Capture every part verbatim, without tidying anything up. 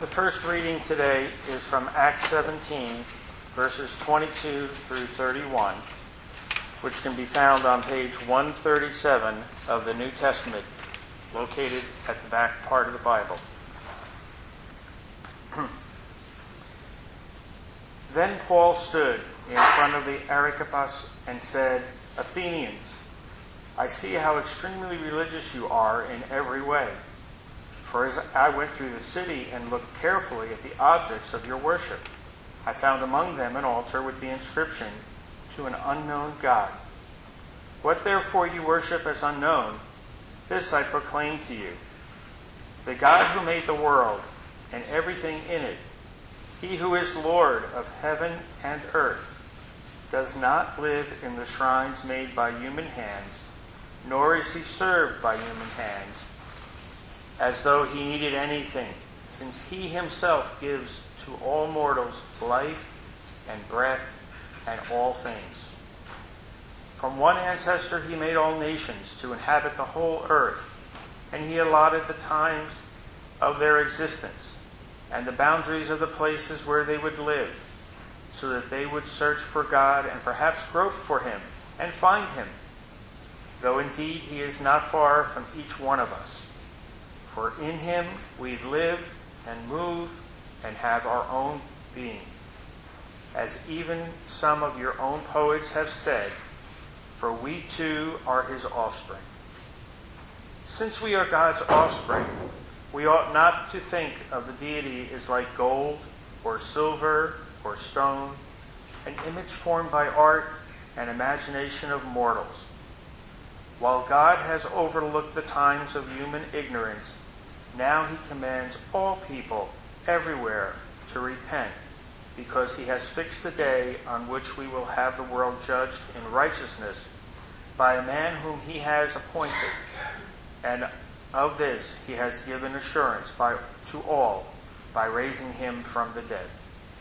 The first reading today is from Acts seventeen, verses twenty-two through thirty-one, which can be found on page one thirty-seven of the New Testament, located at the back part of the Bible. Then Paul stood in front of the Areopagus and said, "Athenians, I see how extremely religious you are in every way. For as I went through the city and looked carefully at the objects of your worship, I found among them an altar with the inscription, 'To an unknown God.' What therefore you worship as unknown, this I proclaim to you. The God who made the world and everything in it, he who is Lord of heaven and earth, does not live in the shrines made by human hands, nor is he served by human hands, as though he needed anything, since he himself gives to all mortals life and breath and all things. From one ancestor he made all nations to inhabit the whole earth, and he allotted the times of their existence and the boundaries of the places where they would live, so that they would search for God and perhaps grope for him and find him, though indeed he is not far from each one of us. For in him we live and move and have our own being. As even some of your own poets have said, for we too are his offspring. Since we are God's offspring, we ought not to think of the deity as like gold or silver or stone, an image formed by art and imagination of mortals. While God has overlooked the times of human ignorance, now he commands all people everywhere to repent, because he has fixed the day on which we will have the world judged in righteousness by a man whom he has appointed. And of this he has given assurance by, to all by raising him from the dead."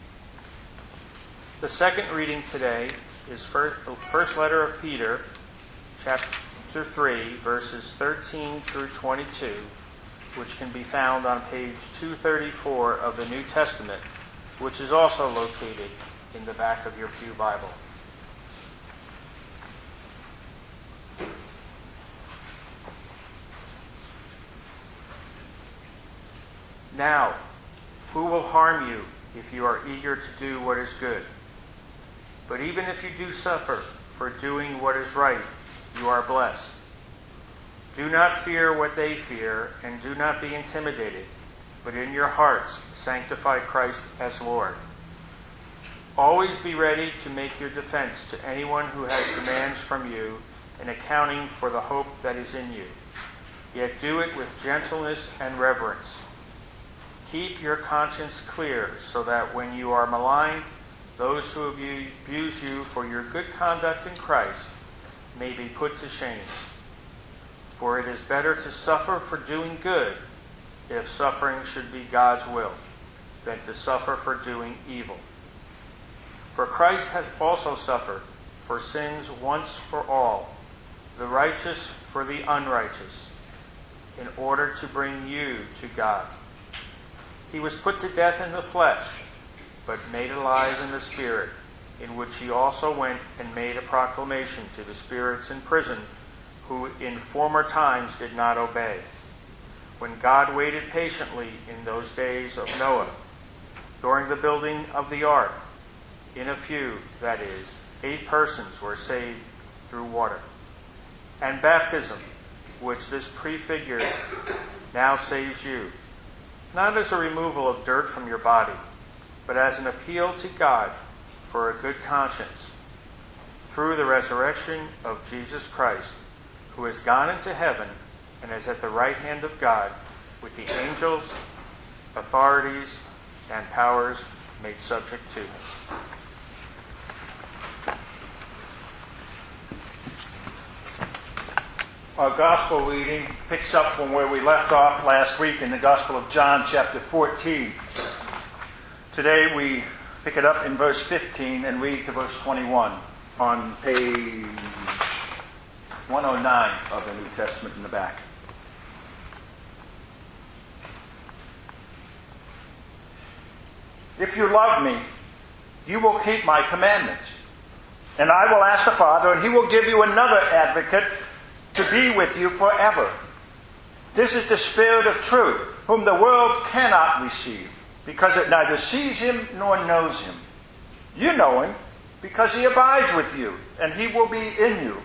The second reading today is first, the first letter of Peter, chapter three, verses thirteen through twenty-two, which can be found on page two thirty-four of the New Testament, which is also located in the back of your pew Bible. Now, who will harm you if you are eager to do what is good? But even if you do suffer for doing what is right, you are blessed. Do not fear what they fear, and do not be intimidated, but in your hearts sanctify Christ as Lord. Always be ready to make your defense to anyone who has demands from you in accounting for the hope that is in you. Yet do it with gentleness and reverence. Keep your conscience clear, so that when you are maligned, those who abuse you for your good conduct in Christ may be put to shame. For it is better to suffer for doing good, if suffering should be God's will, than to suffer for doing evil. For Christ has also suffered for sins once for all, the righteous for the unrighteous, in order to bring you to God. He was put to death in the flesh, but made alive in the Spirit, in which he also went and made a proclamation to the spirits in prison, who in former times did not obey, when God waited patiently in those days of Noah, during the building of the ark. In a few, that is, eight persons were saved through water. And baptism, which this prefigured, now saves you, not as a removal of dirt from your body, but as an appeal to God for a good conscience, through the resurrection of Jesus Christ, who has gone into heaven and is at the right hand of God, with the angels, authorities, and powers made subject to him. Our gospel reading picks up from where we left off last week in the Gospel of John, chapter fourteen. Today we pick it up in verse fifteen and read to verse twenty-one on page one oh nine of the New Testament in the back. If you love me, you will keep my commandments. And I will ask the Father, and he will give you another advocate to be with you forever. This is the Spirit of truth, whom the world cannot receive, because it neither sees him nor knows him. You know him, because he abides with you, and he will be in you.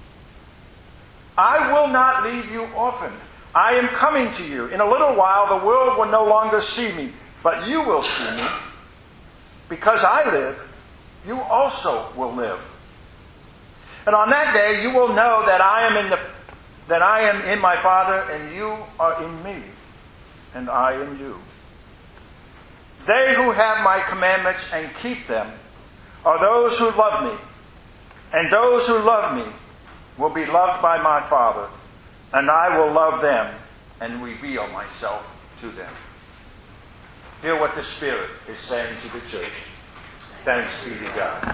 I will not leave you orphaned. I am coming to you. In a little while the world will no longer see me, but you will see me. Because I live, you also will live. And on that day you will know that I am in the that I am in my Father, and you are in me, and I in you. They who have my commandments and keep them are those who love me, and those who love me will be loved by my Father, and I will love them and reveal myself to them. Hear what the Spirit is saying to the church. Thanks be to God.